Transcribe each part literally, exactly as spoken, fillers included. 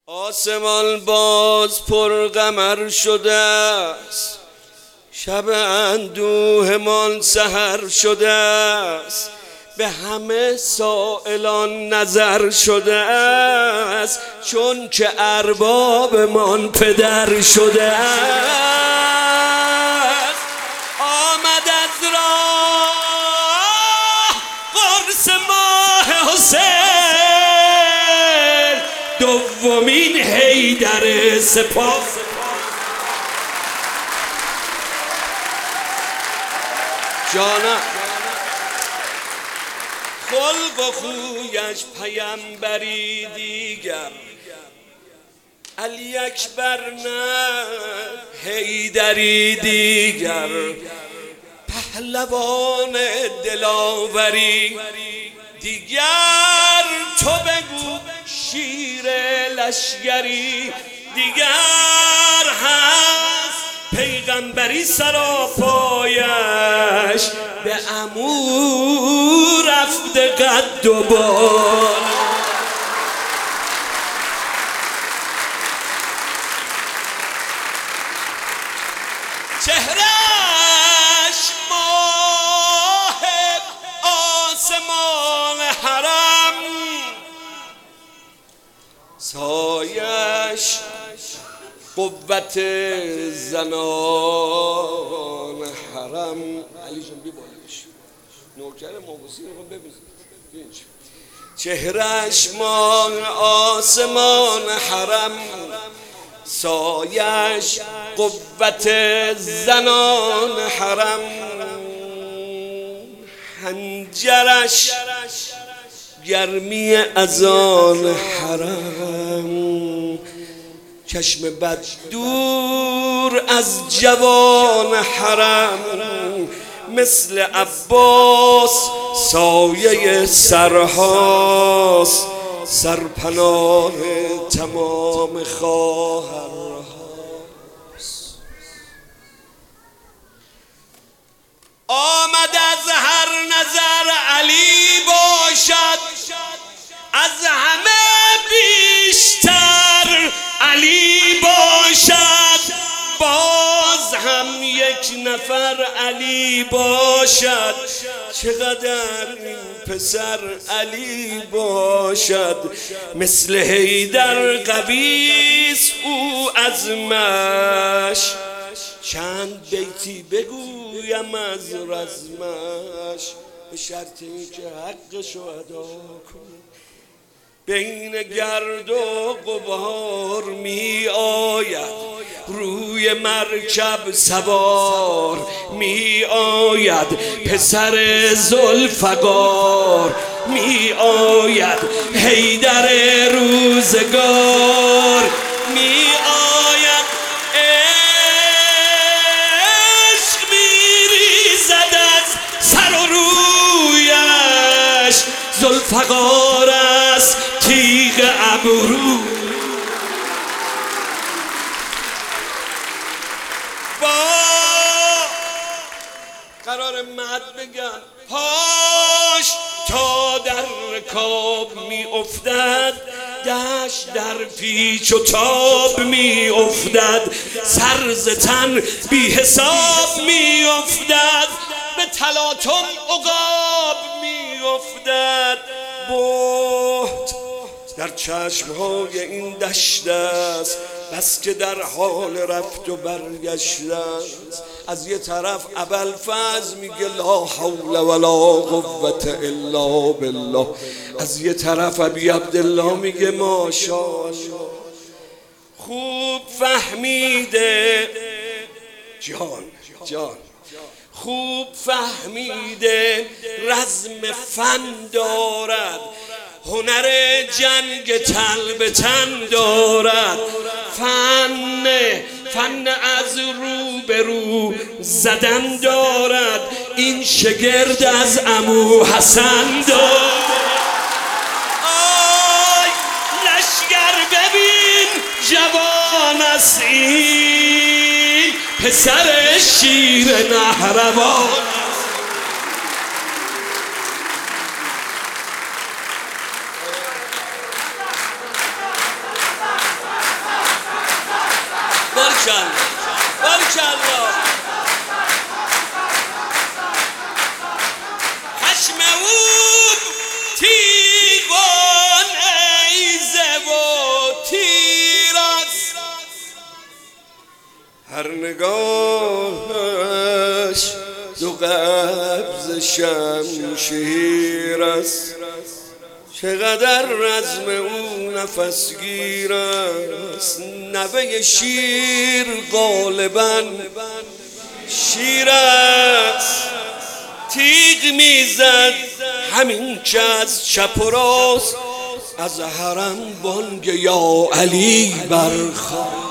آسمان باز پر قمر شده است، شب اندوهمان سحر شده است، به همه سائلان نظر شده است، چون که اربابمان پدر شده است. آمد از راه قرص ماه حسین، دومین حیدر سپاه. جانم خلق و خویش پیمبری دیگر، علی اکبر نه حیدری دیگر، پهلوان دلاوری دیگر. تو بگو شیر لشگری دیگر هست، پیغمبری سراپایش به عمو رفته قد و بال. چهرش ماه آسمان حرم، سایش قوت زنان حرم. علی جان بی بالش نوکر موسی رو ببین. چهرش ماه آسمان حرم، سایش قوت زنان حرم، حنجرش گرمی اذان حرم، چشم بد دور از جوان حرم، مثل عباس سایه سرهاست، سرپناه تمام خواهرهاست. آمد از هر نظر علی باشد، از همه بیشتر علی باشد، باز هم یک نفر علی باشد. چقدر این پسر علی باشد، مثل حیدر قویس او عزمش. چند بیتی بگویم از رزمش، به شرط این که حقشو ادا کنی. بین گرد و غبار می آید، روی مرکب سوار می آید، پسر ذوالفقار می آید، حیدر روزگار می آید. عشق می ریزد از سر و رویش، ذوالفقار است تیغ ابرو. با قرار مد بگم پاش تا در رکاب می افتد، دشت در پیچ و تاب می افتد، سرز تن بی حساب می افتد، به تلاطم عقاب می افتد. بهت در چشمهای این دشت است، بس که در حال رفت و برگشت است. از یه طرف ابوالفضل میگه لا حول ولا قوة الا بالله، از یه طرف ابی عبدالله میگه ماشاءالله. خوب فهمیده جان جان خوب فهمیده رزم فن دارد، هنر جنگ تن به تن دارد، فن فن از رو به رو زدن دارد. این شگرد از عمو حسن دارد. آی لشگر ببین جوان است این، پسر شیر نهروان. باریکالله باریکالله خشم او تیغان ایزه و تیر است هر نگاهش دو قبض شمشیر است چقدر رزم او نفسگیر است نوه شیر غالبا شیر است تیغ میزد همین که از چپ و راست از حرم بانگ یا علی برخاست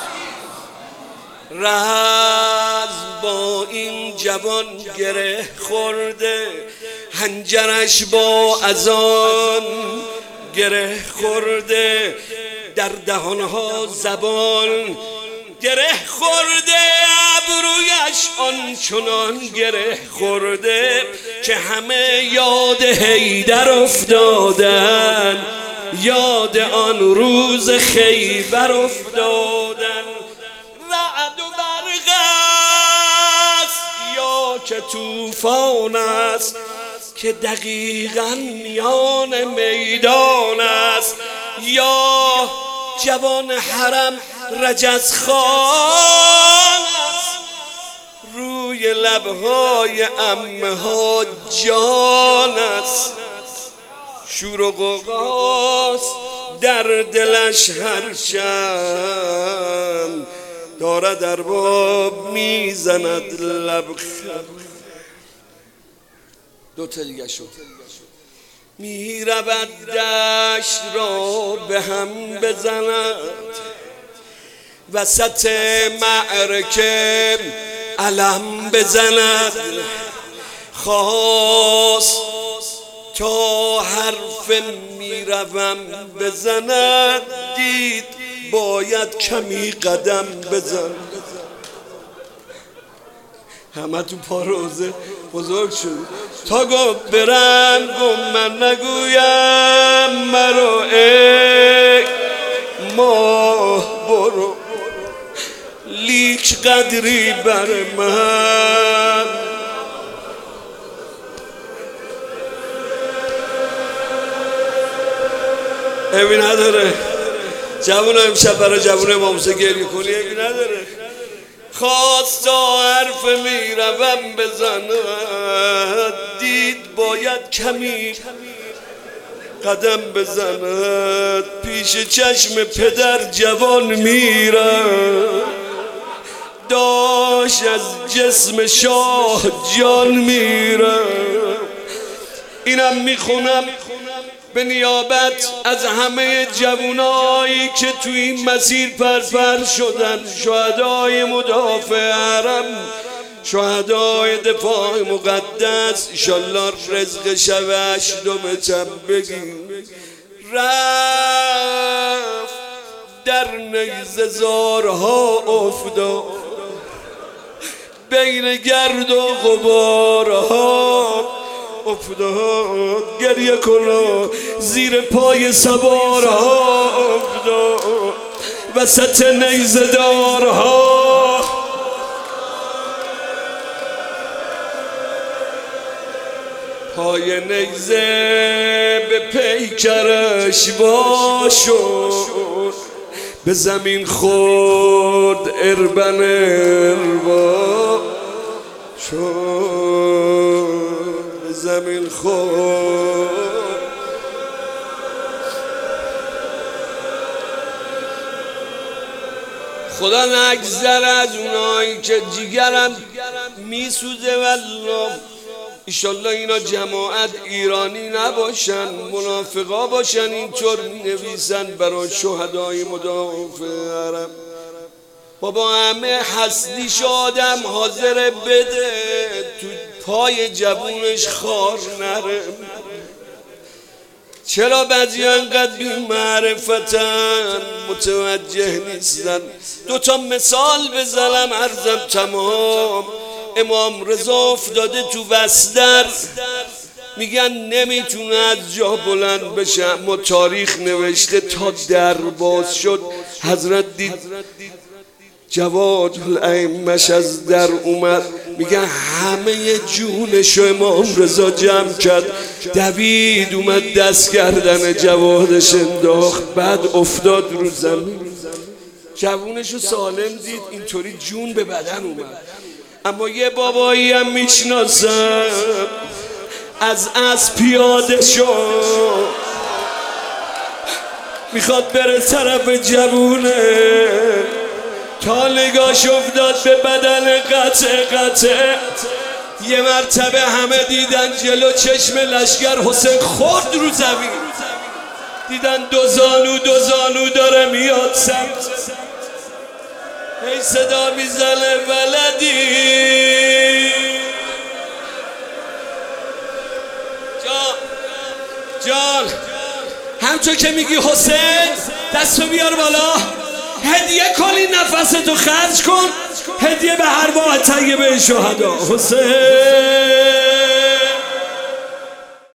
رزم با این جوان گره خورده حنجرش با اذان گره خورده در دهانها زبان گره خورده ابرویش آنچنان گره خورده که همه یاد حیدر افتادن یاد آن روز خیبر افتادن رعد و برق است یا که طوفان است که دقیقاً میان میدان است یا جوان حرم رجزخوان است روی لبهای عمه ها جان است شور و غوغاست در دلش هرچند دارد در باب میزند لبخند دو تا دیگه شد می رود دشت را به هم بزند وسط معرکه علم بزند خواست تا حرف می روم بزند دید باید کمی قدم بزن همه تو پا روزه بزرگ شد تا گفت برم گم من نگویم مرو ای ماه برو لیک قدری بر من ایوی نداره جوان امشب برای جوان امام حسین گریه کنی ایوی نداره خواست تا حرف می روم بزند دید باید کمی قدم بزند پیش چشم پدر جوان میرم داشت از جسم شاه جان میرم اینم میخونم به نیابت از همه جوانایی که توی این مسیر پرپر شدن شهدای مدافع حرم شهدای دفاع مقدس انشالله رزق شب هشتم تب بگیم رفت در نیزه زارها افتاد بین گرد و غبارها افتاد گریه کن زیر پای سوارها افتاد وسط نیزه دارها پای نیزه به پیکرش واشد به زمین خورد اربن اربا شد به زمین خورد خدا نگذره از اونایی که جیگرم میسوزه والله ایشالله اینا جماعت ایرانی نباشن منافقا باشن اینطور می نویسن برای شهدای مدافع حرم بابا همه حسدیش آدم حاضر بده تو پای جوونش خار نره چرا بعضی انقدر بی معرفتن متوجه نیستن دوتا مثال بزنم عرضم تمام امام رضا افتاده تو وسدر میگن نمیتونه از جا بلند بشه اما تاریخ نوشته تا در باز شد حضرت دید جواد الائمه‌ش از در اومد، میگه همه جونشو امام رضا جمع کرد، دوید اومد دست گردن جوادش انداخت، بعد افتاد رو زمین. جوونشو سالم دید، اینطوری جون به بدن اومد. اما یه بابایی هم میشناسم از از پیاده شد، میخواد بره طرف جوونه، تا نگاش افتاد به بدن قطع قطع. یه مرتبه همه دیدن جلو چشم لشگر حسین خورد رو زمین، دیدن دو زانو دو زانو داره میاد سمت، هی صدا میزنه ولدی. جان جان همچون که میگی حسین دستو بیار بالا، هدیه کلی نفستو خرج کن، هدیه به ارواح طیبه شهدا. حسین